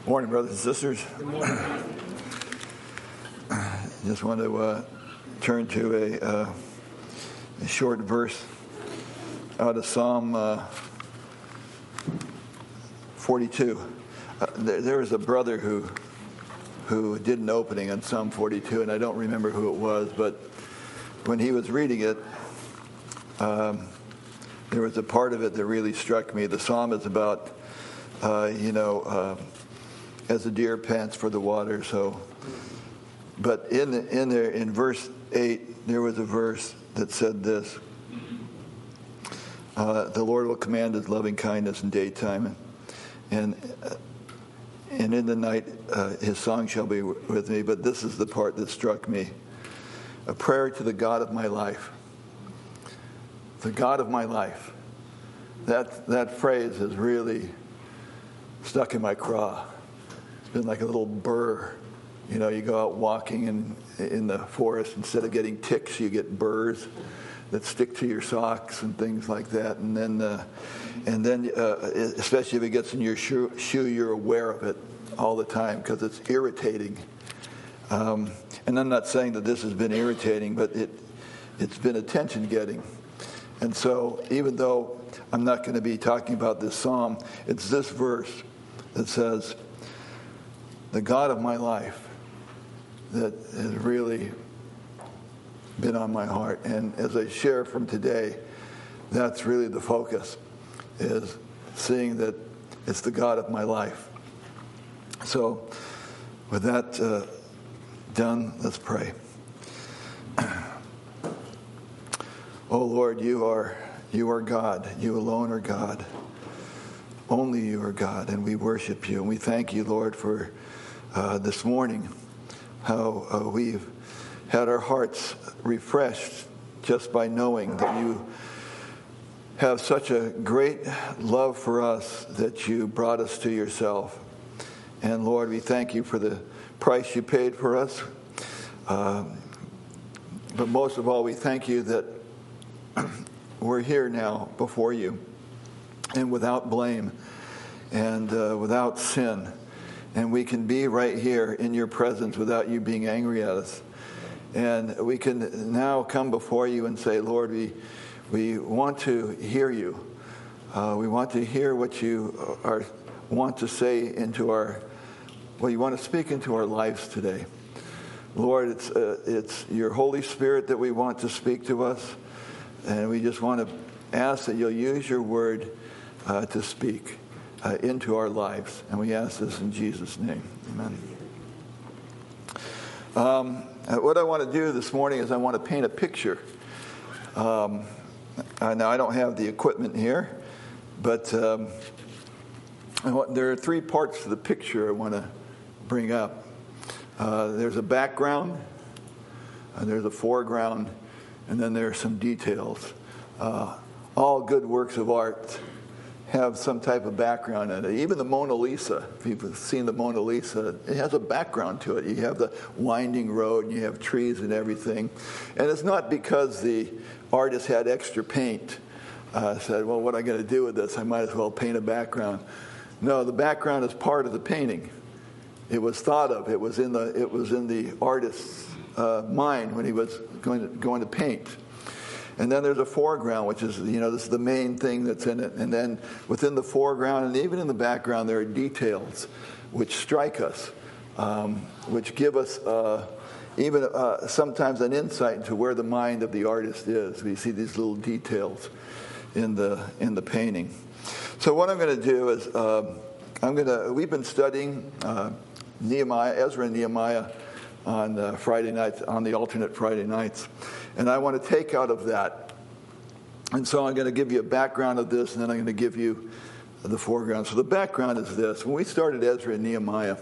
Morning, brothers and sisters. Good morning. Just want to turn to a short verse out of Psalm 42. There was a brother who did an opening on Psalm 42, and I don't remember who it was, but when he was reading it, there was a part of it that really struck me. The psalm is about, as the deer pants for the water. So, but in verse 8, there was a verse that said this: "The Lord will command His loving kindness in daytime, and in the night His song shall be with me." But this is the part that struck me: a prayer to the God of my life. The God of my life. That phrase has really stuck in my craw. It's been like a little burr. You know, you go out walking in the forest, instead of getting ticks, you get burrs that stick to your socks and things like that. And then especially if it gets in your shoe, you're aware of it all the time because it's irritating. And I'm not saying that this has been irritating, but it's been attention-getting. And so even though I'm not going to be talking about this psalm, it's this verse that says, "The God of my life," that has really been on my heart. And as I share from today, that's really the focus, is seeing that it's the God of my life. So with that done, let's pray. Oh Lord, you are God. You alone are God. Only you are God, and we worship you. And we thank you, Lord, for this morning, how we've had our hearts refreshed just by knowing that you have such a great love for us that you brought us to yourself. And Lord, we thank you for the price you paid for us. But most of all, we thank you that we're here now before you, and without blame and without sin. And we can be right here in your presence without you being angry at us. And we can now come before you and say, Lord, we want to hear you. We want to hear what you want to say what you want to speak into our lives today. Lord, it's your Holy Spirit that we want to speak to us. And we just want to ask that you'll use your word to speak into our lives. And we ask this in Jesus' name. Amen. What I want to do this morning is I want to paint a picture. Now, I don't have the equipment here, but there are three parts to the picture I want to bring up. There's a background, there's a foreground, and then there are some details. All good works of art have some type of background in it. Even the Mona Lisa, if you've seen the Mona Lisa, it has a background to it. You have the winding road, and you have trees and everything. And it's not because the artist had extra paint, said, well, what am I going to do with this? I might as well paint a background. No, the background is part of the painting. It was thought of. It was in the artist's mind when he was going to paint. And then there's a foreground, which is, this is the main thing that's in it. And then within the foreground and even in the background, there are details which strike us, which give us even sometimes an insight into where the mind of the artist is. We see these little details in the painting. So what I'm going to do is we've been studying Ezra and Nehemiah on Friday nights, on the alternate Friday nights. And I want to take out of that. And so I'm going to give you a background of this, and then I'm going to give you the foreground. So the background is this. When we started Ezra and Nehemiah,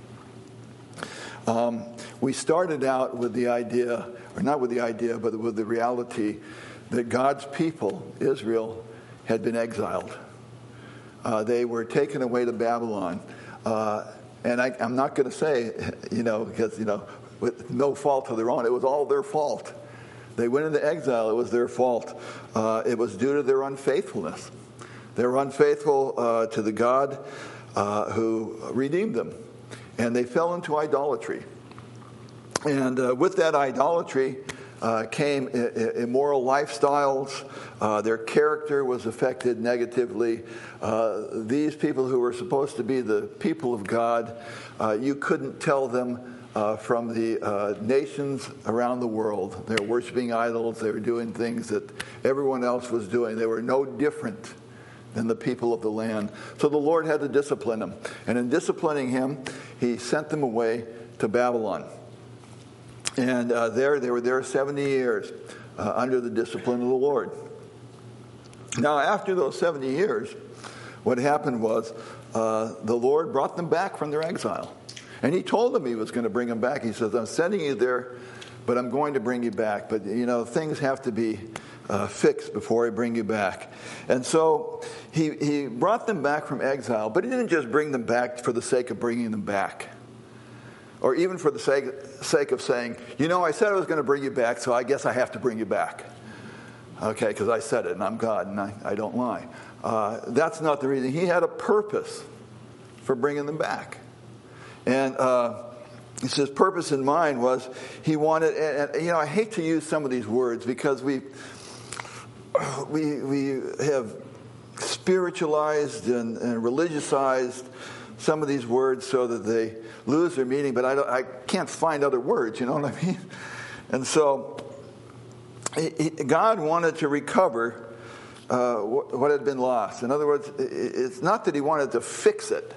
we started out with the idea, or not with the idea, but with the reality that God's people, Israel, had been exiled. They were taken away to Babylon. And I'm not going to say, because, with no fault of their own, it was all their fault. They went into exile. It was their fault. It was due to their unfaithfulness. They were unfaithful to the God who redeemed them. And they fell into idolatry. And with that idolatry came immoral lifestyles. Their character was affected negatively. These people who were supposed to be the people of God, you couldn't tell them from the nations around the world. They were worshiping idols. They were doing things that everyone else was doing. They were no different than the people of the land. So the Lord had to discipline them. And in disciplining him, he sent them away to Babylon. And they were there 70 years under the discipline of the Lord. Now, after those 70 years, what happened was the Lord brought them back from their exile. And he told them he was going to bring them back. He says, I'm sending you there, but I'm going to bring you back. But, things have to be fixed before I bring you back. And so he brought them back from exile, but he didn't just bring them back for the sake of bringing them back. Or even for the sake of saying, I said I was going to bring you back, so I guess I have to bring you back. Okay, because I said it, and I'm God, and I don't lie. That's not the reason. He had a purpose for bringing them back. And his purpose in mind was he wanted, and I hate to use some of these words because we have spiritualized and religiousized some of these words so that they lose their meaning, but I can't find other words, you know what I mean? And so God wanted to recover what had been lost. In other words, it's not that he wanted to fix it.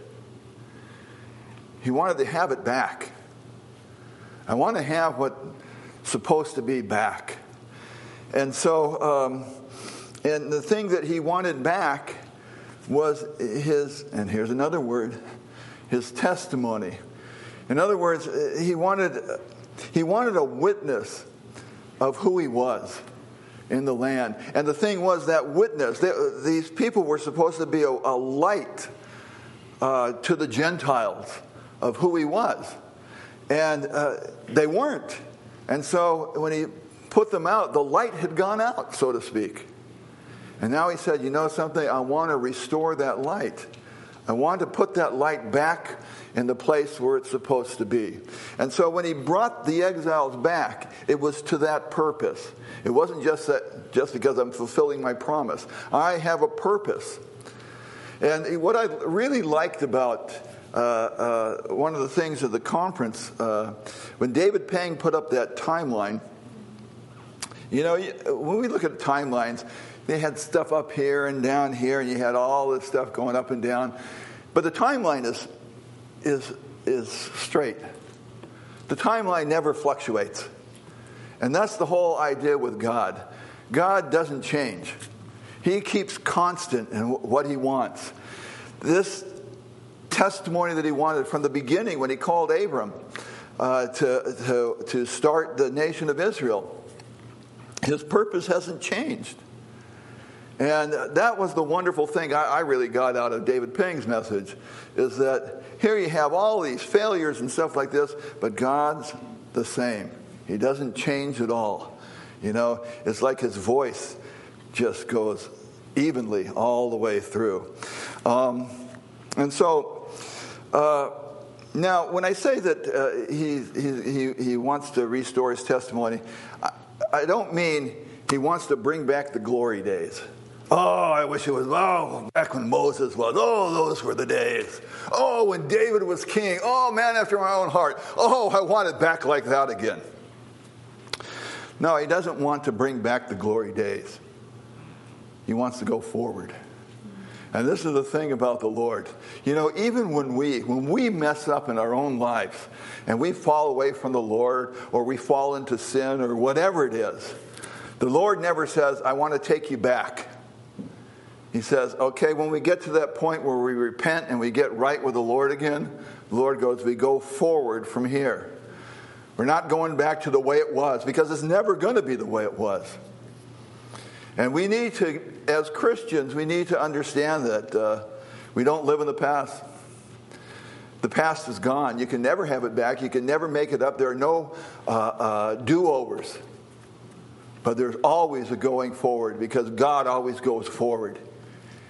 He wanted to have it back. I want to have what's supposed to be back. And so, and the thing that he wanted back was and here's another word, his testimony. In other words, he wanted a witness of who he was in the land. And the thing was that witness, these people were supposed to be a light to the Gentiles of who he was. And they weren't. And so when he put them out, the light had gone out, so to speak. And now he said, something? I want to restore that light. I want to put that light back in the place where it's supposed to be. And so when he brought the exiles back, it was to that purpose. It wasn't just because I'm fulfilling my promise. I have a purpose. And what I really liked about one of the things at the conference, when David Pang put up that timeline, when we look at timelines, they had stuff up here and down here, and you had all this stuff going up and down. But the timeline is straight. The timeline never fluctuates. And that's the whole idea with God. God doesn't change. He keeps constant in what he wants. This testimony that he wanted from the beginning when he called Abram to start the nation of Israel, his purpose hasn't changed. And that was the wonderful thing I really got out of David Pang's message, is that here you have all these failures and stuff like this, but God's the same. He doesn't change at all. It's like his voice just goes evenly all the way through. And so now when I say that he wants to restore his testimony, I don't mean he wants to bring back the glory days. Oh, I wish it was, back when Moses was. Oh, those were the days. Oh, when David was king. Oh, man after my own heart. Oh, I want it back like that again. No, he doesn't want to bring back the glory days. He wants to go forward. And this is the thing about the Lord. Even when we mess up in our own lives and we fall away from the Lord, or we fall into sin, or whatever it is, the Lord never says, I want to take you back. He says, okay, when we get to that point where we repent and we get right with the Lord again, the Lord goes, we go forward from here. We're not going back to the way it was, because it's never going to be the way it was. And we need to, as Christians, we need to understand that we don't live in the past. The past is gone. You can never have it back. You can never make it up. There are no do-overs. But there's always a going forward, because God always goes forward.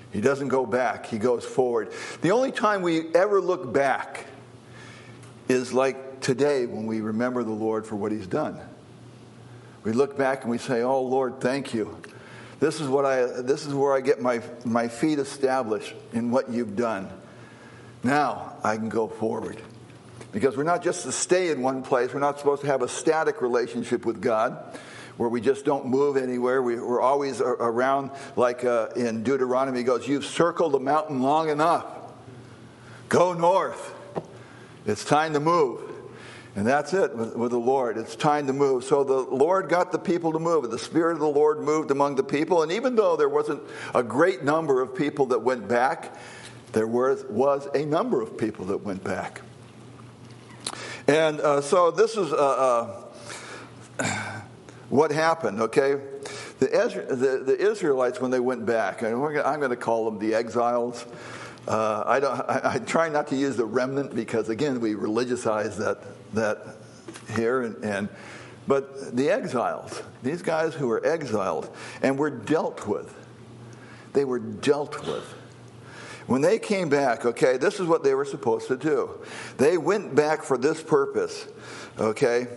He doesn't go back. He goes forward. The only time we ever look back is like today when we remember the Lord for what he's done. We look back and we say, oh, Lord, thank you. This is where I get my feet established in what you've done. Now I can go forward. Because we're not just to stay in one place. We're not supposed to have a static relationship with God where we just don't move anywhere. We're always around, like in Deuteronomy, it goes, you've circled the mountain long enough. Go north. It's time to move. And that's it with the Lord. It's time to move. So the Lord got the people to move. The Spirit of the Lord moved among the people. And even though there wasn't a great number of people that went back, there was a number of people that went back. And so this is what happened, okay? The Israelites, when they went back, and I'm going to call them the exiles. I try not to use the remnant because, again, we religiousise that here. But the exiles, these guys who were exiled and were dealt with, they were dealt with. When they came back, okay, this is what they were supposed to do. They went back for this purpose, okay,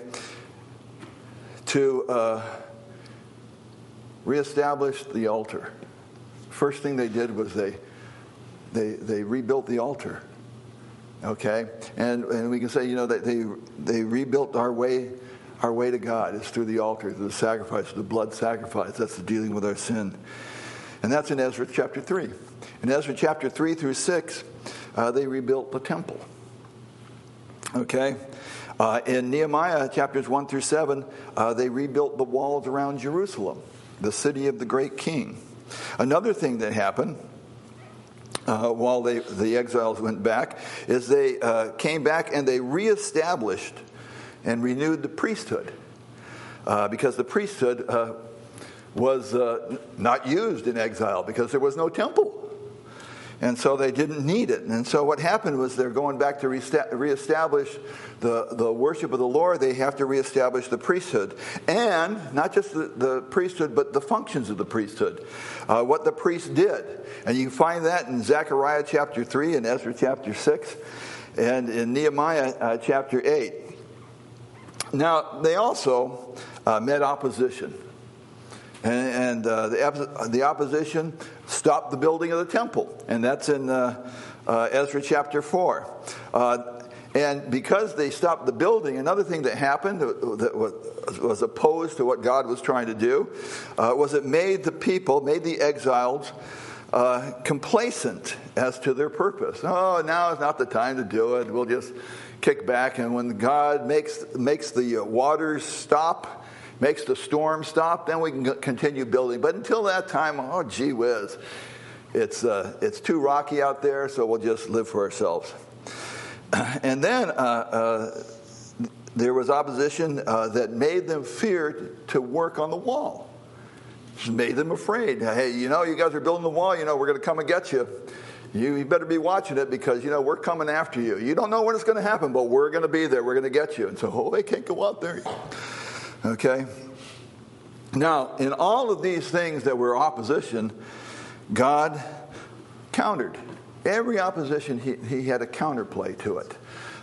to reestablish the altar. First thing they did was they rebuilt the altar, okay, and we can say, that they rebuilt our way to God. It's through the altar, through the sacrifice, the blood sacrifice. That's the dealing with our sin, and that's in Ezra chapter 3. In Ezra chapter 3 through 6, they rebuilt the temple. Okay? In Nehemiah chapters 1 through 7, they rebuilt the walls around Jerusalem, the city of the great king. Another thing that happened while the exiles went back is they came back and they reestablished and renewed the priesthood. Because the priesthood was not used in exile because there was no temple. And so they didn't need it. And so what happened was they're going back to reestablish the worship of the Lord. They have to reestablish the priesthood. And not just the priesthood, but the functions of the priesthood. What the priest did. And you find that in Zechariah chapter 3 and Ezra chapter 6 and in Nehemiah chapter 8. Now, they also met opposition. And the opposition stopped the building of the temple. And that's in Ezra chapter 4. And because they stopped the building, another thing that happened that was opposed to what God was trying to do was it made the exiles complacent as to their purpose. Oh, now is not the time to do it. We'll just kick back. And when God makes the waters stop, makes the storm stop, then we can continue building. But until that time, oh, gee whiz, it's too rocky out there, so we'll just live for ourselves. And then there was opposition that made them fear to work on the wall. Just made them afraid. Hey, you guys are building the wall, we're going to come and get you. You better be watching it because, we're coming after you. You don't know when it's going to happen, but we're going to be there. We're going to get you. And so, they can't go out there. Okay? Now, in all of these things that were opposition, God countered. Every opposition, he had a counterplay to it.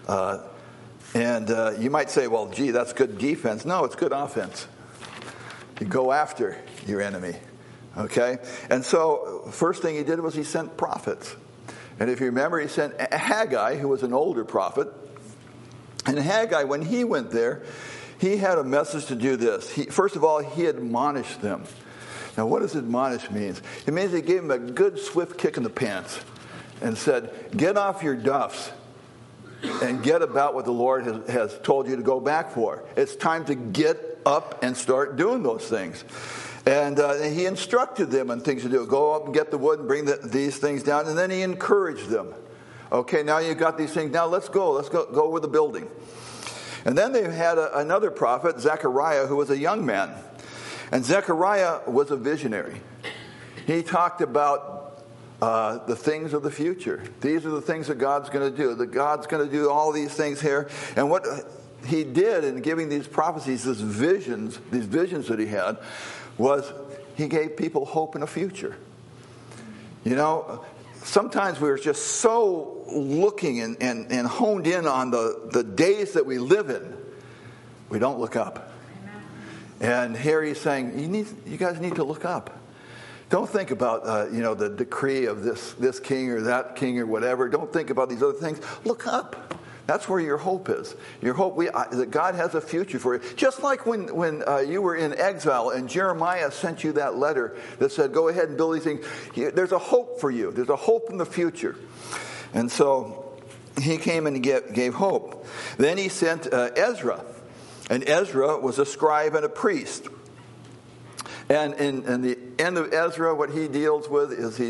And you might say, well, gee, that's good defense. No, it's good offense. You go after your enemy. Okay? And so, first thing he did was he sent prophets. And if you remember, he sent Haggai, who was an older prophet. And Haggai, when he went there, he had a message to do this. First of all, he admonished them. Now, what does admonish mean? It means he gave them a good, swift kick in the pants and said, get off your duffs and get about what the Lord has told you to go back for. It's time to get up and start doing those things. And he instructed them on things to do. Go up and get the wood and bring these things down. And then he encouraged them. Okay, now you've got these things. Now let's go. Let's go with the building. And then they had another prophet, Zechariah, who was a young man. And Zechariah was a visionary. He talked about the things of the future. These are the things that God's going to do. That God's going to do all these things here. And what he did in giving these prophecies, these visions that he had, was he gave people hope in a future. You know, sometimes we're just so looking and honed in on the days that we live in, we don't look up. And here he's saying, you guys need to look up. Don't think about the decree of this king or that king or whatever. Don't think about these other things. Look up. That's where your hope is. Your hope that God has a future for you. Just like when you were in exile and Jeremiah sent you that letter that said, go ahead and build these things. There's a hope for you. There's a hope in the future. And so he came and gave hope. Then he sent Ezra. And Ezra was a scribe and a priest. And in the end of Ezra, what he deals with is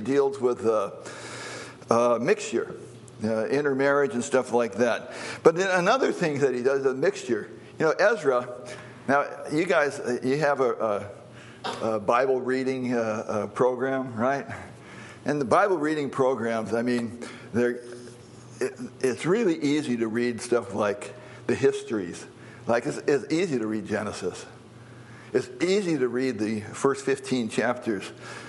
mixture. Intermarriage and stuff like that. But then another thing that he does is a mixture. Ezra, now you guys, you have a Bible reading program, right? And the Bible reading programs, I mean, it's really easy to read stuff like the histories. Like it's easy to read Genesis. It's easy to read the first 15 chapters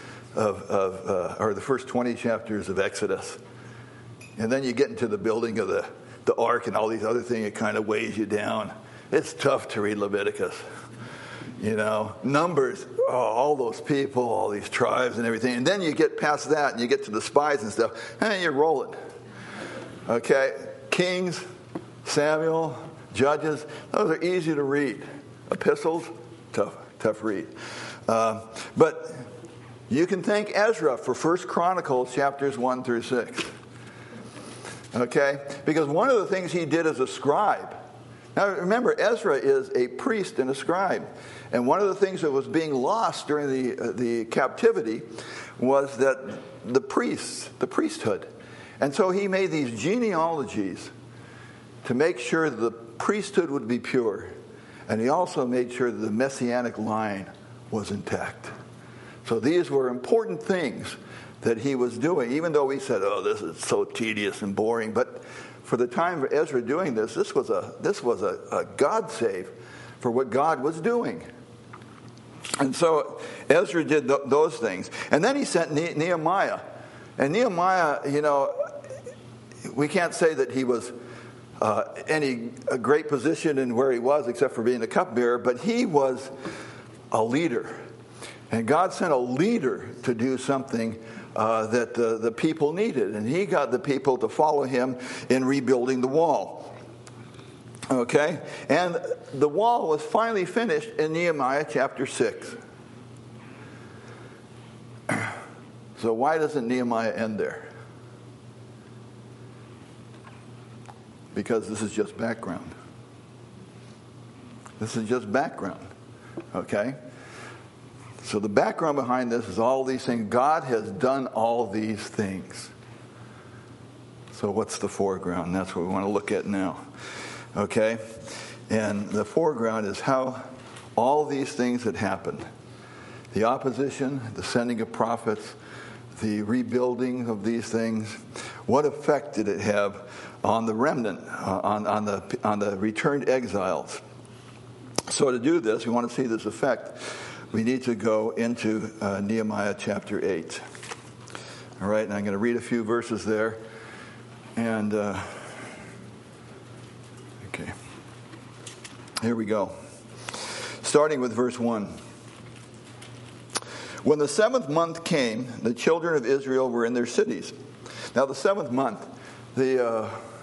or the first 20 chapters of Exodus. And then you get into the building of the ark and all these other things, it kind of weighs you down. It's tough to read Leviticus. Numbers, all those people, all these tribes and everything. And then you get past that and you get to the spies and stuff, and you're rolling. Okay? Kings, Samuel, Judges, those are easy to read. Epistles, tough read. But you can thank Ezra for 1 Chronicles chapters 1 through 6. Okay? Because one of the things he did as a scribe. Now remember, Ezra is a priest and a scribe. And one of the things that was being lost during the captivity was that the priesthood. And so he made these genealogies to make sure that the priesthood would be pure. And he also made sure that the messianic line was intact. So these were important things that he was doing, even though we said, this is so tedious and boring. But for the time of Ezra doing this was a God save for what God was doing. And so Ezra did those things. And then he sent Nehemiah. And Nehemiah, we can't say that he was a great position in where he was except for being a cupbearer, but he was a leader. And God sent a leader to do something that the people needed. And he got the people to follow him in rebuilding the wall. Okay? And the wall was finally finished in Nehemiah chapter 6. So why doesn't Nehemiah end there? Because this is just background. This is just background. Okay? So the background behind this is all these things. God has done all these things. So what's the foreground? That's what we want to look at now. Okay? And the foreground is how all these things had happened. The opposition, the sending of prophets, the rebuilding of these things. What effect did it have on the remnant, on the returned exiles? So to do this, we want to see this effect. We need to go into Nehemiah chapter 8. All right, and I'm going to read a few verses there. And, okay, here we go. Starting with verse 1. When the 7th month came, the children of Israel were in their cities. Now the 7th month, the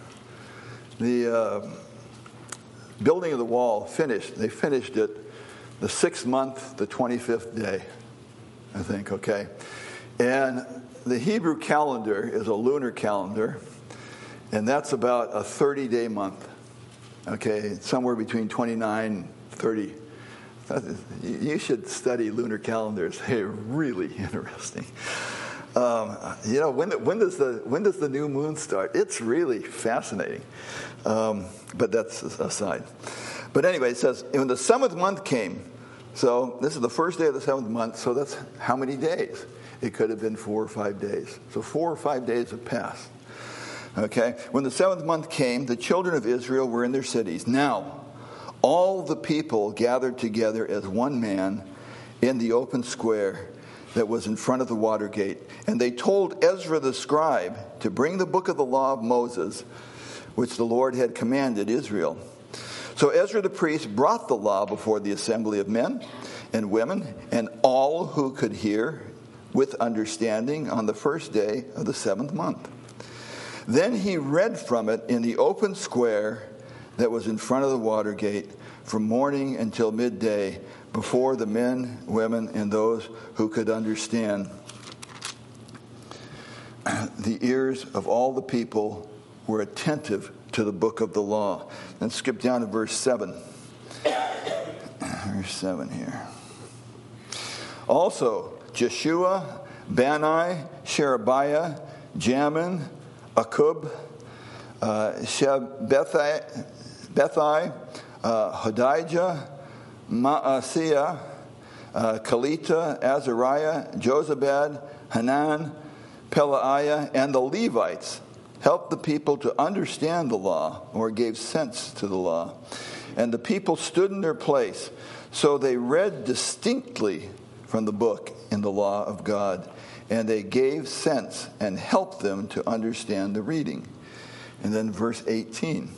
building of the wall finished. They finished it the 6th month, the 25th day, I think, okay? And the Hebrew calendar is a lunar calendar, and that's about a 30-day month, okay? Somewhere between 29 and 30. You should study lunar calendars. They're really interesting. When does the new moon start? It's really fascinating. But that's aside. But anyway, it says, when the 7th month came, so this is the first day of the 7th month, so that's how many days? It could have been 4 or 5 days. So 4 or 5 days have passed. Okay? When the 7th month came, the children of Israel were in their cities. Now, all the people gathered together as one man in the open square that was in front of the water gate. And they told Ezra the scribe to bring the book of the law of Moses, which the Lord had commanded Israel. So Ezra the priest brought the law before the assembly of men and women and all who could hear with understanding on the first day of the 7th month. Then he read from it in the open square that was in front of the water gate from morning until midday before the men, women, and those who could understand. The ears of all the people were attentive to the book of the law. And skip down to verse 7. Verse 7 here. Also, Jeshua, Bani, Sherebiah, Jamin, Akub, Shebethi, Hodijah, Maaseiah, Kelita, Azariah, Jozabad, Hanan, Pelaiah, and the Levites helped the people to understand the law, or gave sense to the law. And the people stood in their place, so they read distinctly from the book in the law of God, and they gave sense and helped them to understand the reading. And then verse 18.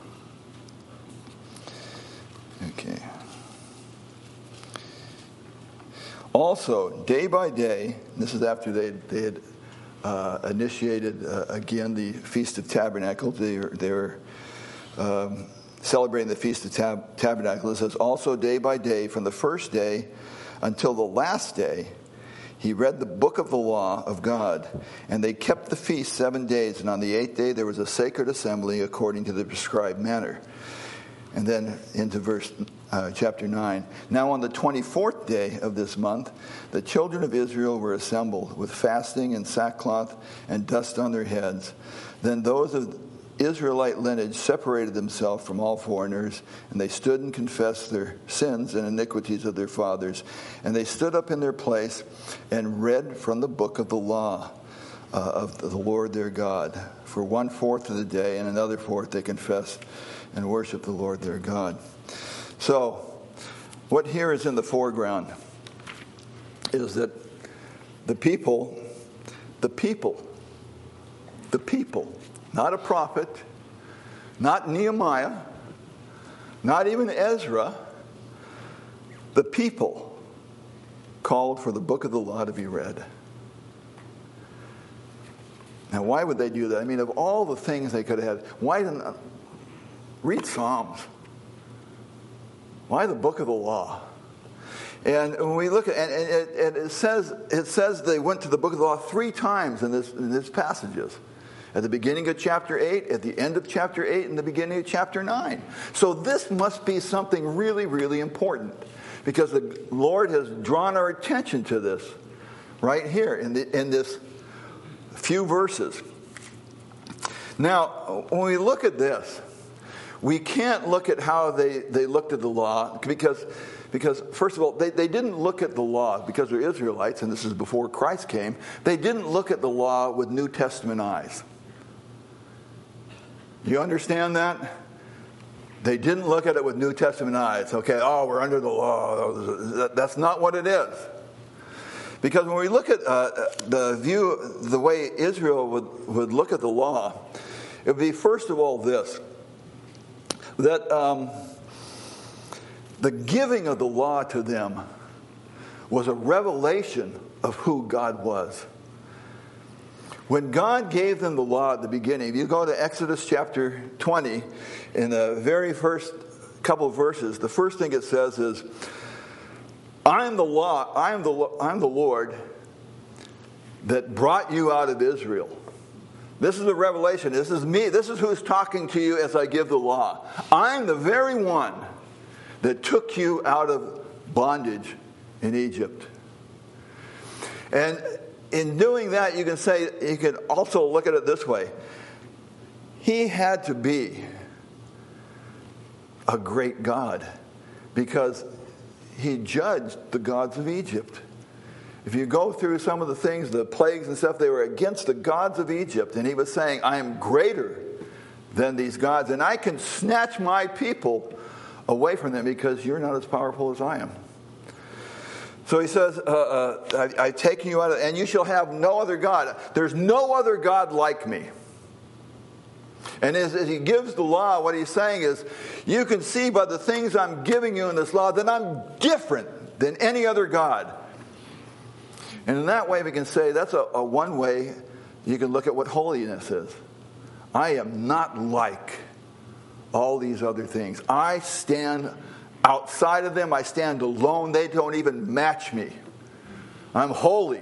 Okay. Also, day by day, this is after they had initiated again the Feast of Tabernacles. They were celebrating the Feast of Tabernacles. It says, also day by day, from the first day until the last day, he read the book of the law of God, and they kept the feast 7 days, and on the 8th day there was a sacred assembly according to the prescribed manner. And then into chapter 9. Now on the 24th day of this month, the children of Israel were assembled with fasting and sackcloth and dust on their heads. Then those of Israelite lineage separated themselves from all foreigners, and they stood and confessed their sins and iniquities of their fathers. And they stood up in their place and read from the book of the law of the Lord their God. For 1/4 of the day and another fourth they confessed and worshiped the Lord their God. So, what here is in the foreground is that the people, not a prophet, not Nehemiah, not even Ezra, the people called for the book of the law to be read. Now, why would they do that? I mean, of all the things they could have had, why didn't read Psalms? Why the book of the law? And when we look at and it says they went to the book of the law 3 times in this passages. At the beginning of chapter 8, at the end of chapter 8, and the beginning of chapter 9. So this must be something really, really important, because the Lord has drawn our attention to this right here in this few verses. Now, when we look at this, we can't look at how they looked at the law, because first of all, they didn't look at the law, because they're Israelites, and this is before Christ came. They didn't look at the law with New Testament eyes. You understand that? They didn't look at it with New Testament eyes. Okay, we're under the law. That's not what it is. Because when we look at the way Israel would look at the law, it would be, first of all, this. That the giving of the law to them was a revelation of who God was. When God gave them the law at the beginning, if you go to Exodus chapter 20, in the very first couple of verses, the first thing it says is, I am the Lord that brought you out of Israel. This is a revelation. This is me. This is who's talking to you as I give the law. I'm the very one that took you out of bondage in Egypt. And in doing that, you can also look at it this way. He had to be a great God, because he judged the gods of Egypt. If you go through some of the things, the plagues and stuff, they were against the gods of Egypt. And he was saying, I am greater than these gods, and I can snatch my people away from them because you're not as powerful as I am. So he says, I've taken you out of, and you shall have no other God. There's no other God like me. And as he gives the law, what he's saying is, you can see by the things I'm giving you in this law that I'm different than any other God. And in that way we can say that's a one way you can look at what holiness is. I am not like all these other things. I stand outside of them. I stand alone. They don't even match me. I'm holy.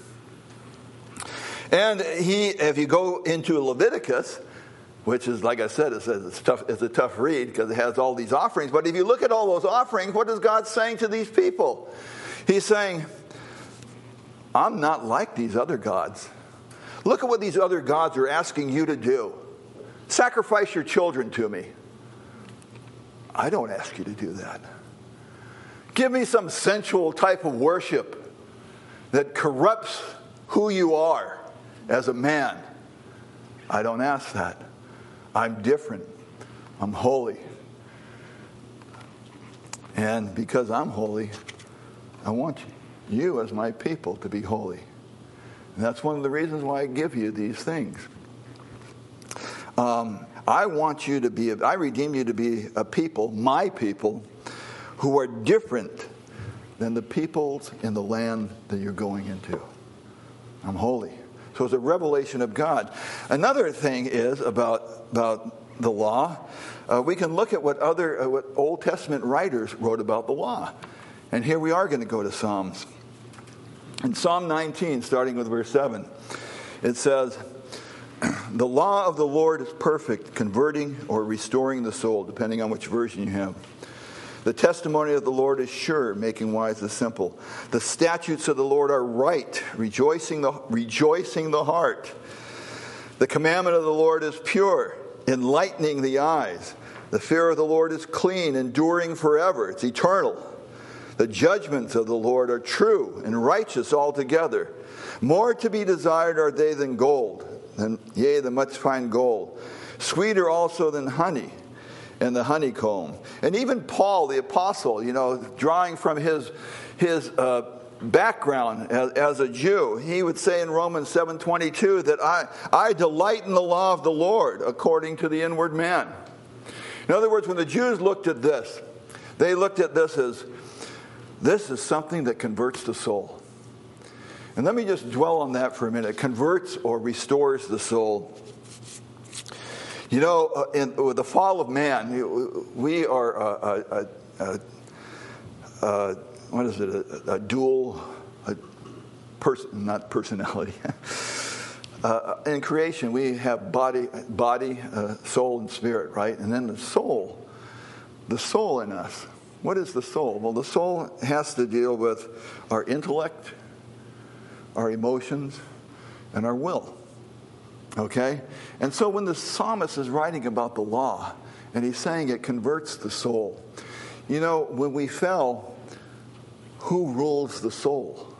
And if you go into Leviticus, which is, like I said, it's a tough read because it has all these offerings. But if you look at all those offerings, what is God saying to these people? He's saying, I'm not like these other gods. Look at what these other gods are asking you to do. Sacrifice your children to me. I don't ask you to do that. Give me some sensual type of worship that corrupts who you are as a man. I don't ask that. I'm different. I'm holy. And because I'm holy, I want you as my people to be holy. And that's one of the reasons why I give you these things. I redeem you to be a people, my people, who are different than the peoples in the land that you're going into. I'm holy. So it's a revelation of God. Another thing is about the law. We can look at what Old Testament writers wrote about the law. And here we are going to go to Psalms. In Psalm 19, starting with verse 7, it says, the law of the Lord is perfect, converting or restoring the soul, depending on which version you have. The testimony of the Lord is sure, making wise the simple. The statutes of the Lord are right, rejoicing the heart. The commandment of the Lord is pure, enlightening the eyes. The fear of the Lord is clean, enduring forever. It's eternal. The judgments of the Lord are true and righteous altogether. More to be desired are they than gold, than much fine gold. Sweeter also than honey and the honeycomb. And even Paul, the apostle, drawing from his background as a Jew, he would say in Romans 7:22 that I delight in the law of the Lord according to the inward man. In other words, when the Jews looked at this, they looked at this as, this is something that converts the soul. And let me just dwell on that for a minute. Converts or restores the soul. With the fall of man, we are a dual person, not personality. In creation, we have body, soul, and spirit, right? And then the soul in us. What is the soul? Well, the soul has to deal with our intellect, our emotions, and our will. Okay? And so when the psalmist is writing about the law, and he's saying it converts the soul, when we fell, who rules the soul?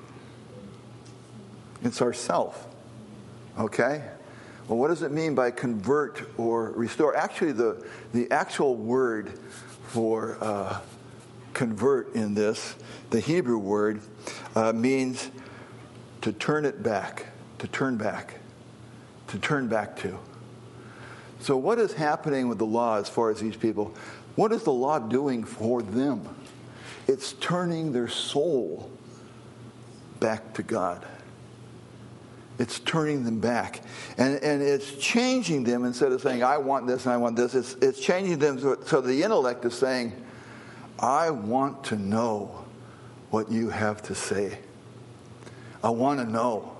It's ourself. Okay? Well, what does it mean by convert or restore? Actually, the actual word for convert in this, the Hebrew word, means to turn it back, to turn back to. So what is happening with the law as far as these people? What is the law doing for them? It's turning their soul back to God. It's turning them back. And it's changing them instead of saying, I want this and I want this. It's changing them so the intellect is saying, I want to know what you have to say. I want to know.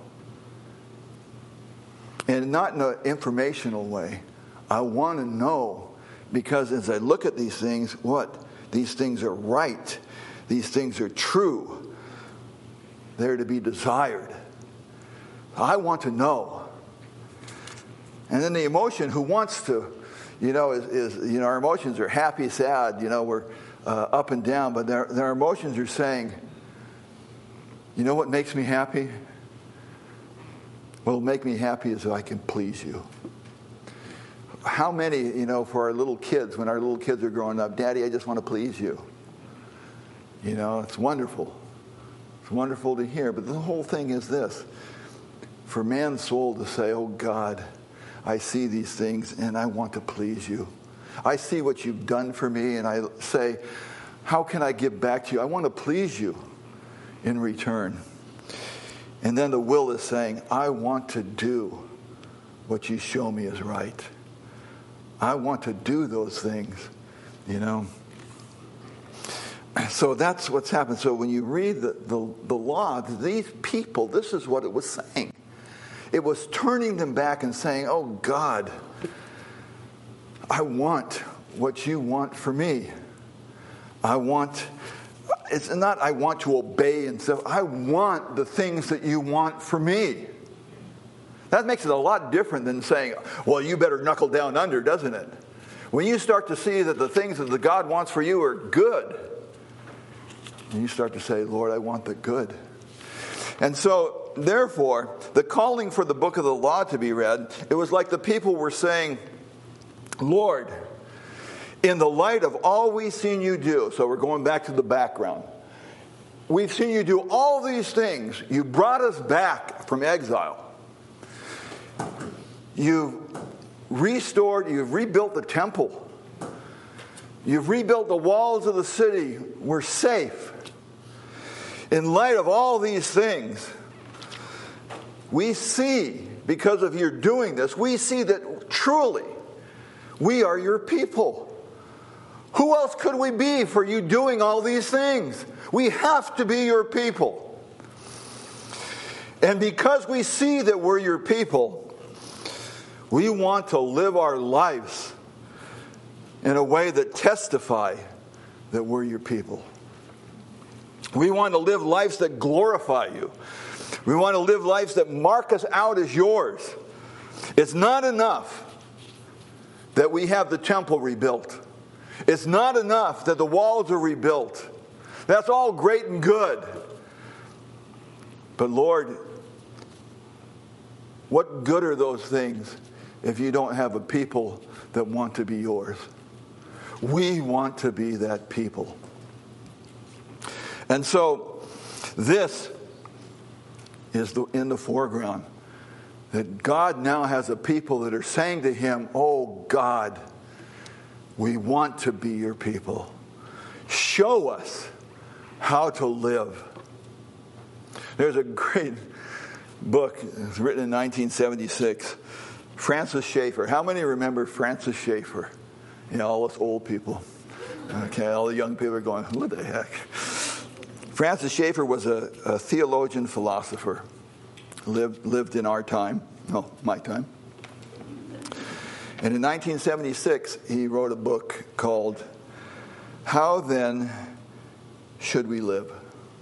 And not in an informational way. I want to know because as I look at these things, these things are right. These things are true. They're to be desired. I want to know. And then the emotion who wants to, our emotions are happy, sad, we're up and down, but their emotions are saying, you know what makes me happy? What will make me happy is that I can please you. How many, for our little kids, when our little kids are growing up, Daddy, I just want to please you. It's wonderful. It's wonderful to hear. But the whole thing is this. For man's soul to say, oh God, I see these things and I want to please you. I see what you've done for me and I say, how can I give back to you? I want to please you in return. And then the will is saying, I want to do what you show me is right. I want to do those things, you know. So that's what's happened. So when you read the law, these people, this is what it was saying. It was turning them back and saying, oh God, I want what you want for me. It's not I want to obey and stuff. I want the things that you want for me. That makes it a lot different than saying, well, you better knuckle down under, doesn't it? When you start to see that the things that the God wants for you are good, and you start to say, Lord, I want the good. And so, therefore, the calling for the book of the law to be read, it was like the people were saying, Lord, in the light of all we've seen you do, so we're going back to the background. We've seen you do all these things. You brought us back from exile. You've restored, you've rebuilt the temple. You've rebuilt the walls of the city. We're safe. In light of all these things, we see, because of your doing this, we see that truly we are your people. Who else could we be for you doing all these things? We have to be your people. And because we see that we're your people, we want to live our lives in a way that testify that we're your people. We want to live lives that glorify you. We want to live lives that mark us out as yours. It's not enough that we have the temple rebuilt. It's not enough that the walls are rebuilt. That's all great and good. But Lord, what good are those things if you don't have a people that want to be yours? We want to be that people. And so this is in the foreground. That God now has a people that are saying to him, oh God, we want to be your people. Show us how to live. There's a great book. It was written in 1976. Francis Schaeffer. How many remember Francis Schaeffer? You know, all us old people. Okay, all the young people are going, what the heck? Francis Schaeffer was a theologian philosopher. Lived in our time. No, my time. And in 1976, he wrote a book called How Then Should We Live?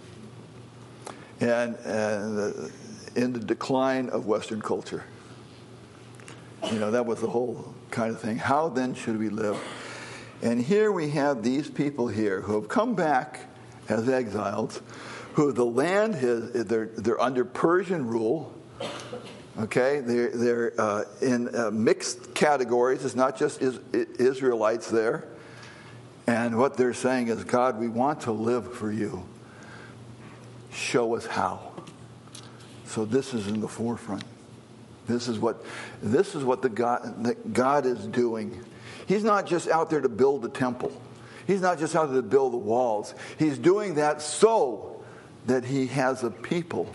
And in the decline of Western culture. You know, that was the whole kind of thing. How then should we live? And here we have these people here who have come back as exiles, who the land they're under Persian rule. Okay, they're in mixed categories. It's not just Israelites there. And what they're saying is, God, we want to live for you. Show us how. So this is in the forefront. This is what that God is doing. He's not just out there to build the temple. He's not just out there to build the walls. He's doing that so that he has a people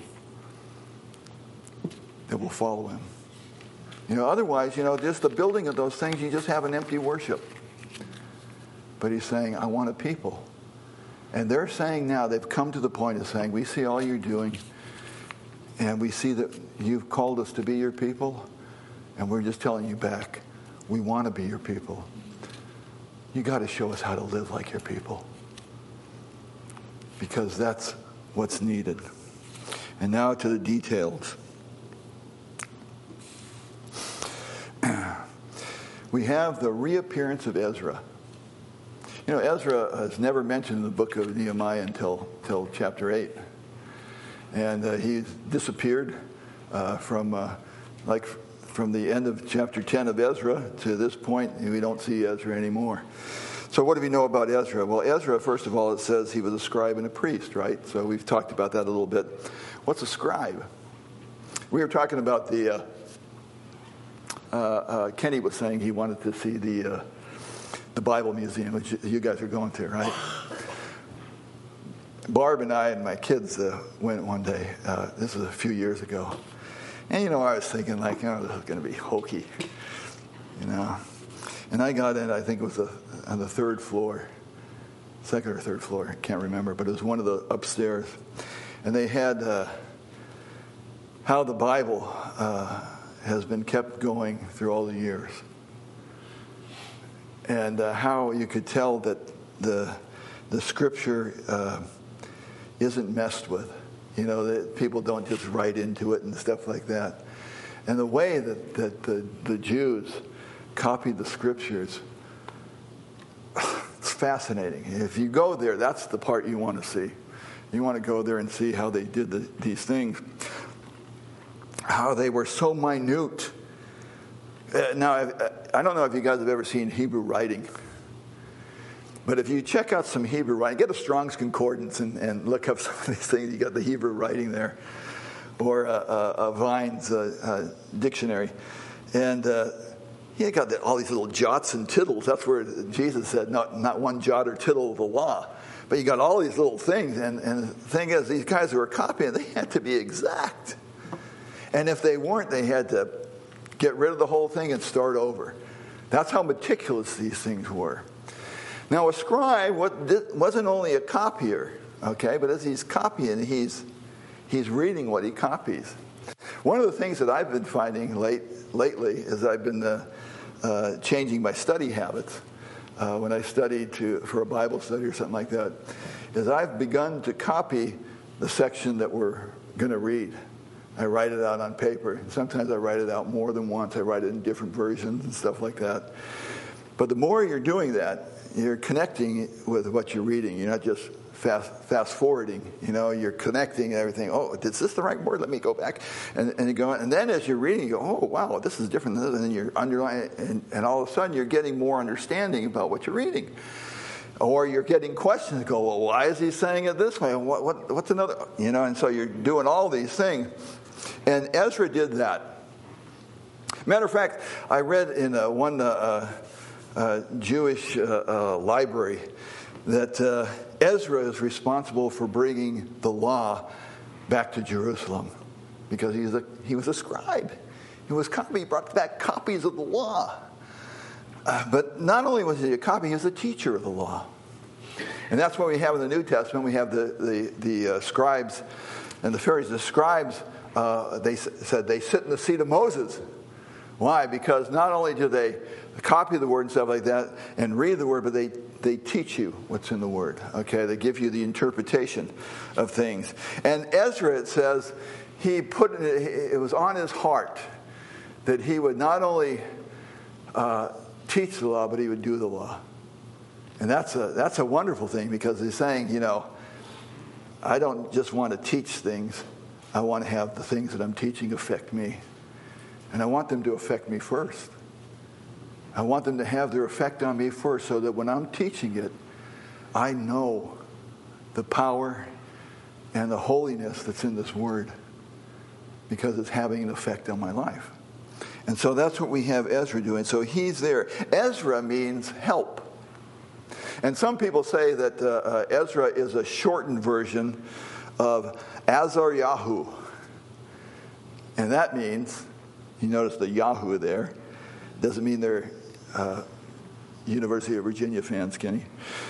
that will follow him. You know, otherwise, you know, just the building of those things, you just have an empty worship. But he's saying, I want a people. And they're saying now, they've come to the point of saying, we see all you're doing, and we see that you've called us to be your people, and we're just telling you back, we want to be your people. You got to show us how to live like your people. Because that's what's needed. And now to the details. We have the reappearance of Ezra. You know, Ezra is never mentioned in the book of Nehemiah until chapter 8. And he disappeared from the end of chapter 10 of Ezra to this point, and we don't see Ezra anymore. So what do we know about Ezra? Well, Ezra, first of all, it says he was a scribe and a priest, right? So we've talked about that a little bit. What's a scribe? We were talking about the, Kenny was saying he wanted to see the Bible Museum, which you guys are going to, right? Barb and I and my kids went one day. This was a few years ago. And, I was thinking, like, oh, this is going to be hokey, And I got in, I think it was on the third floor, second or third floor, I can't remember, but it was one of the upstairs. And they had how the Bible has been kept going through all the years. And how you could tell that the Scripture isn't messed with. That people don't just write into it and stuff like that. And the way that the Jews copied the Scriptures, it's fascinating. If you go there, that's the part you want to see. You want to go there and see how they did these things. How they were so minute. Now, I don't know if you guys have ever seen Hebrew writing. But if you check out some Hebrew writing, get a Strong's Concordance and look up some of these things. You got the Hebrew writing there. Or a Vine's dictionary. And he got all these little jots and tittles. That's where Jesus said, not one jot or tittle of the law. But you got all these little things. And the thing is, these guys who were copying, they had to be exact. And if they weren't, they had to get rid of the whole thing and start over. That's how meticulous these things were. Now, a scribe wasn't only a copier, okay, but as he's copying, he's reading what he copies. One of the things that I've been finding lately is I've been changing my study habits. When I study for a Bible study or something like that, is I've begun to copy the section that we're going to read. I write it out on paper. Sometimes I write it out more than once. I write it in different versions and stuff like that. But the more you're doing that, you're connecting with what you're reading. You're not just fast forwarding. You're connecting everything. Oh, is this the right word? Let me go back. And you go, and then as you're reading, you go, oh, wow, this is different than this. And then you're underlining, and all of a sudden you're getting more understanding about what you're reading. Or you're getting questions. Go, well, why is he saying it this way? What's another? And so you're doing all these things. And Ezra did that. Matter of fact, I read in one Jewish library that Ezra is responsible for bringing the law back to Jerusalem because he was a scribe. He brought back copies of the law. But not only was he a copy, he was a teacher of the law. And that's what we have in the New Testament. We have the scribes and the Pharisees. The scribes, they said they sit in the seat of Moses. Why? Because not only do they copy the word and stuff like that and read the word, but they teach you what's in the word. Okay, they give you the interpretation of things. And Ezra, it says, it was on his heart that he would not only teach the law, but he would do the law. And that's a wonderful thing because he's saying, I don't just want to teach things. I want to have the things that I'm teaching affect me. And I want them to affect me first. I want them to have their effect on me first so that when I'm teaching it, I know the power and the holiness that's in this word because it's having an effect on my life. And so that's what we have Ezra doing. So he's there. Ezra means help. And some people say that Ezra is a shortened version of Azaryahu. And that means, you notice the Yahoo there, doesn't mean they're University of Virginia fans, Kenny.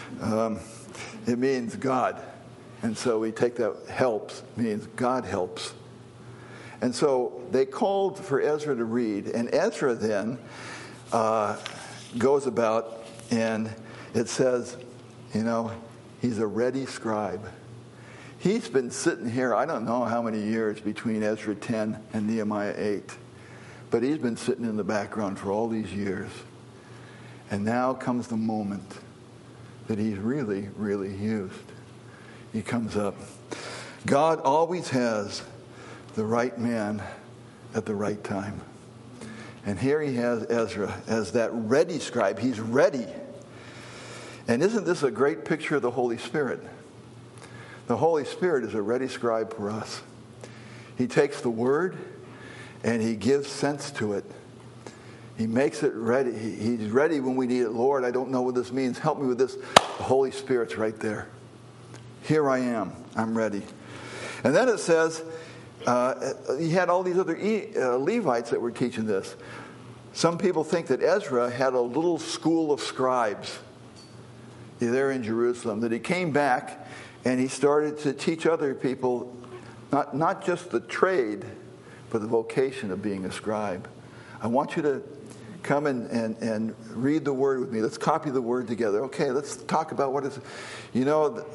It means God. And so we take that helps, means God helps. And so they called for Ezra to read. And Ezra then goes about and it says, he's a ready scribe. He's been sitting here, I don't know how many years between Ezra 10 and Nehemiah 8. But he's been sitting in the background for all these years. And now comes the moment that he's really, really used. He comes up. God always has the right man at the right time. And here he has Ezra as that ready scribe. He's ready. And isn't this a great picture of the Holy Spirit? The Holy Spirit is a ready scribe for us. He takes the Word and He gives sense to it. He makes it ready. He's ready when we need it. Lord, I don't know what this means. Help me with this. The Holy Spirit's right there. Here I am. I'm ready. And then it says, he had all these other Levites that were teaching this. Some people think that Ezra had a little school of scribes there in Jerusalem, that he came back and he started to teach other people not just the trade, but the vocation of being a scribe. I want you to come and read the Word with me. Let's copy the Word together. Okay, let's talk about what is... You know,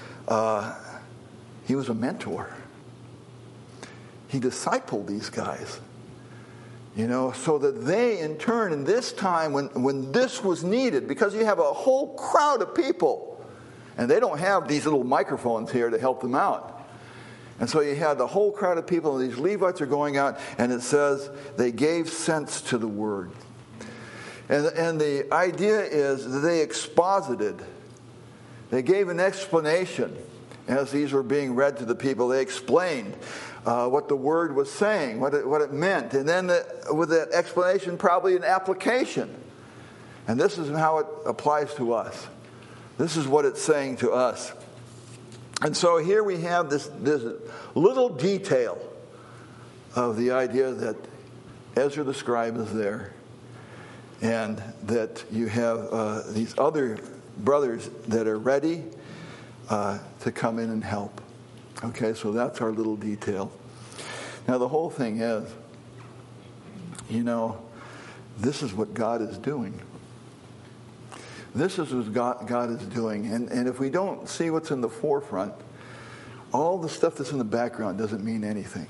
he was a mentor. He discipled these guys. You know, so that they, in turn, in this time when this was needed, because you have a whole crowd of people, and they don't have these little microphones here to help them out. And so you had the whole crowd of people, and these Levites are going out, and it says they gave sense to the Word. And the idea is that they exposited. They gave an explanation as these were being read to the people. They explained what the Word was saying, what it meant. And then with that explanation, probably an application. And this is how it applies to us. This is what it's saying to us. And so here we have this little detail of the idea that Ezra the scribe is there, and that you have these other brothers that are ready to come in and help. Okay, so that's our little detail. Now the whole thing is, you know, this is what God is doing. This is what God is doing. And if we don't see what's in the forefront, all the stuff that's in the background doesn't mean anything.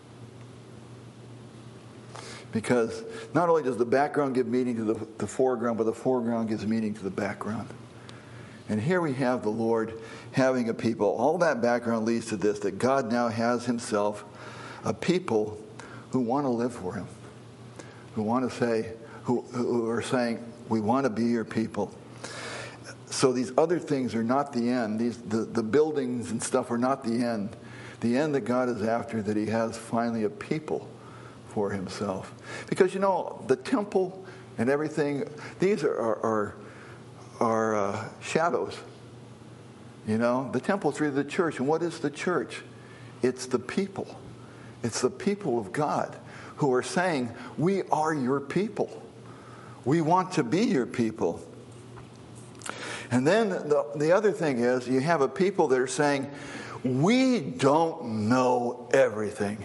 Because not only does the background give meaning to the foreground, but the foreground gives meaning to the background. And here we have the Lord having a people. All that background leads to this, that God now has himself a people who want to live for him. Who want to say, who are saying, we want to be your people. So these other things are not the end. The buildings and stuff are not the end. The end that God is after, that he has finally a people for himself. Because, you know, the temple and everything, these are shadows. You know, the temple is really the church. And what is the church? It's the people. It's the people of God who are saying, we are your people. We want to be your people. And then the other thing is, you have a people that are saying, we don't know everything.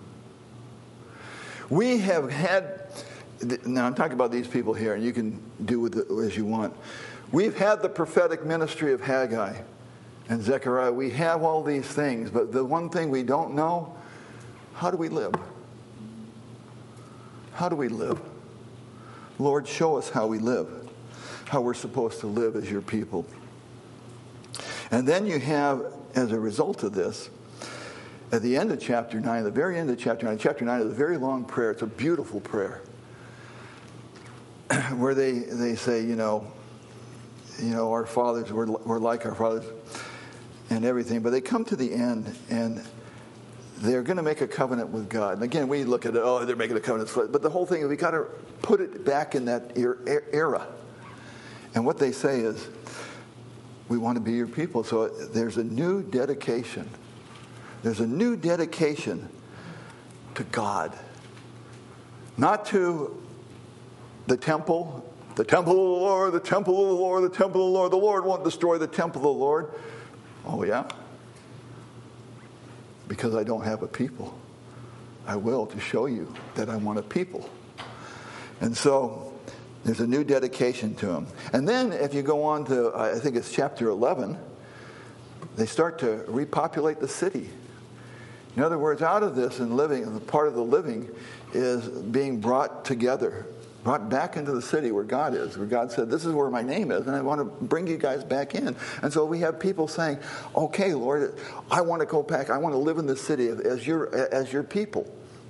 We have had, now I'm talking about these people here, and you can do with it as you want. We've had the prophetic ministry of Haggai and Zechariah. We have all these things, but the one thing we don't know, how do we live? How do we live? Lord, show us how we live, how we're supposed to live as your people. And then you have, as a result of this, at the end of chapter 9, the very end of chapter 9 is a very long prayer. It's a beautiful prayer where they say, you know, our fathers, we're like our fathers and everything. But they come to the end, and they're going to make a covenant with God. And again, we look at it, oh, they're making a covenant. But the whole thing is, we got to put it back in that era. And what they say is, we want to be your people. So there's a new dedication. There's a new dedication to God. Not to the temple of the Lord, the temple of the Lord, the temple of the Lord. The Lord won't destroy the temple of the Lord. Oh, yeah? Because I don't have a people. I will, to show you that I want a people. And so there's a new dedication to him. And then if you go on to, I think it's chapter 11, they start to repopulate the city. In other words, out of this and living, part of the living is being brought together, brought back into the city where God is, where God said, this is where my name is, and I want to bring you guys back in. And so we have people saying, okay, Lord, I want to go back. I want to live in this city as your people.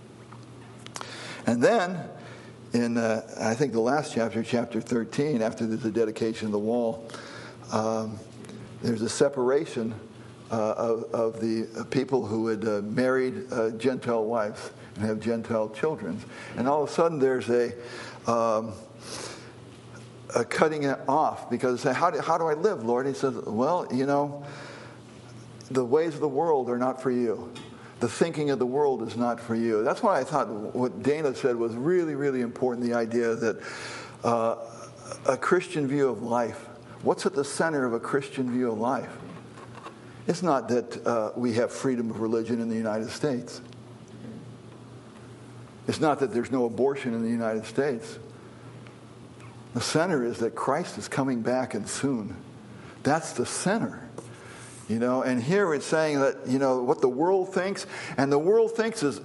And then in, I think the last chapter, chapter 13, after there's the dedication of the wall, there's a separation of the people who had married Gentile wives and have Gentile children. And all of a sudden there's a cutting it off, because how do I live, Lord? He says, well, the ways of the world are not for you. The thinking of the world is not for you. That's why I thought what Dana said was really, really important, the idea that a Christian view of life, what's at the center of a Christian view of life? It's not that we have freedom of religion in the United States. It's not that there's no abortion in the United States. The center is that Christ is coming back, and soon. That's the center. And here it's saying that, what the world thinks, and the world thinks is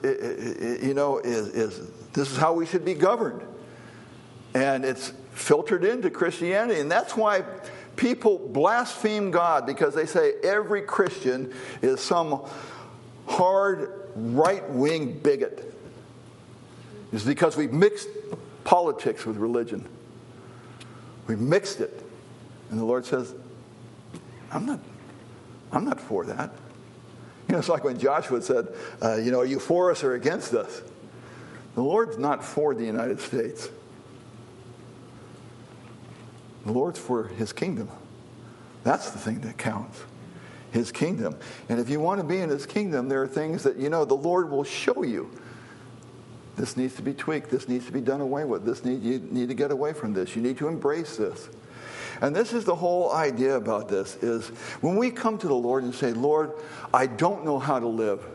this is how we should be governed. And it's filtered into Christianity. And that's why people blaspheme God, because they say every Christian is some hard right-wing bigot. It's because we've mixed politics with religion. We've mixed it. And the Lord says, I'm not for that. It's like when Joshua said, are you for us or against us? The Lord's not for the United States. The Lord's for His kingdom. That's the thing that counts. His kingdom. And if you want to be in His kingdom, there are things that, the Lord will show you. This needs to be tweaked. This needs to be done away with. You need to get away from this. You need to embrace this. And this is the whole idea about this, is when we come to the Lord and say, Lord, I don't know how to live.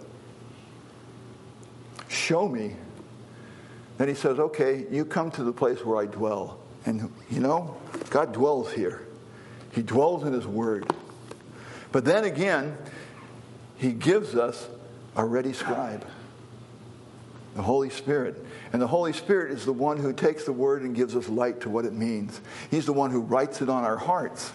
Show me. Then He says, okay, you come to the place where I dwell. And, God dwells here. He dwells in His Word. But then again, He gives us a ready scribe. The Holy Spirit. And the Holy Spirit is the one who takes the Word and gives us light to what it means. He's the one who writes it on our hearts.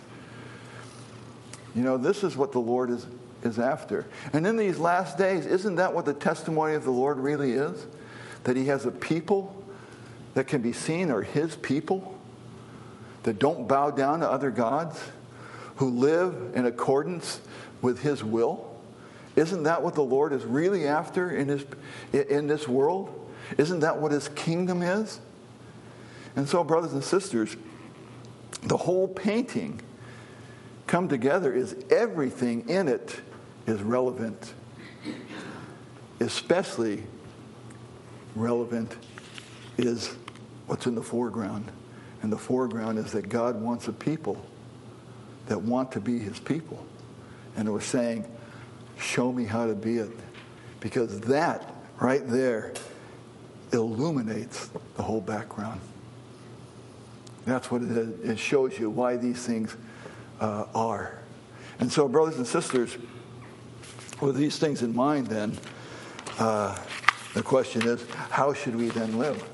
This is what the Lord is after. And in these last days, isn't that what the testimony of the Lord really is? That He has a people that can be seen are His people, that don't bow down to other gods, who live in accordance with His will. Isn't that what the Lord is really after in this world? Isn't that what His kingdom is? And so, brothers and sisters, the whole painting come together is everything in it is relevant. Especially relevant is what's in the foreground. And the foreground is that God wants a people that want to be His people. And we're saying, show me how to be it. Because that right there illuminates the whole background. That's what it is. It shows you why these things are. And so, brothers and sisters, with these things in mind then, the question is, how should we then live?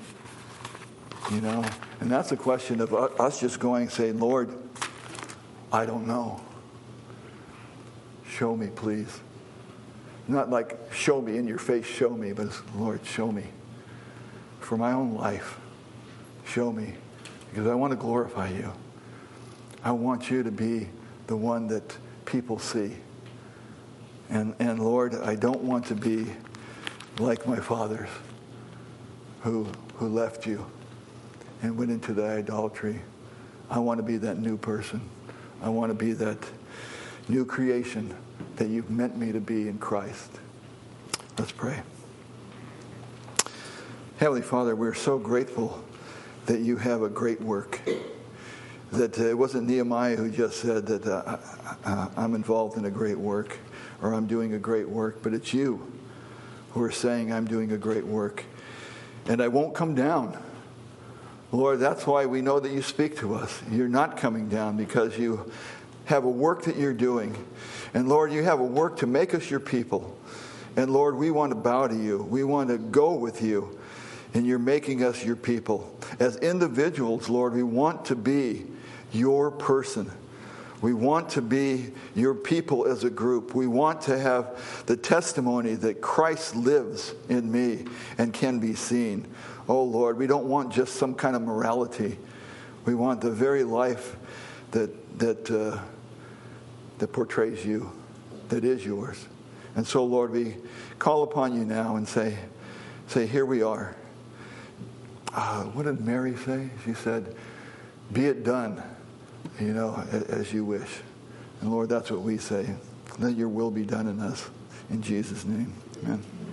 And that's a question of us just going and saying, Lord, I don't know. Show me, please. Not like, show me in your face, show me, but it's, Lord, show me. For my own life, show me. Because I want to glorify you. I want you to be the one that people see. And Lord, I don't want to be like my fathers who left you and went into the idolatry. I want to be that new person. I want to be that new creation that you've meant me to be in Christ. Let's pray. Heavenly Father, we're so grateful that you have a great work. That it wasn't Nehemiah who just said that I'm involved in a great work or I'm doing a great work, but it's you who are saying I'm doing a great work. And I won't come down. Lord, that's why we know that you speak to us. You're not coming down because you have a work that you're doing. And Lord, you have a work to make us your people. And Lord, we want to bow to you. We want to go with you. And you're making us your people. As individuals, Lord, we want to be your person. We want to be your people as a group. We want to have the testimony that Christ lives in me and can be seen. Oh, Lord, we don't want just some kind of morality. We want the very life that portrays you, that is yours. And so, Lord, we call upon you now and say, here we are. What did Mary say? She said, be it done, as you wish. And Lord, that's what we say. Let your will be done in us. In Jesus' name, amen.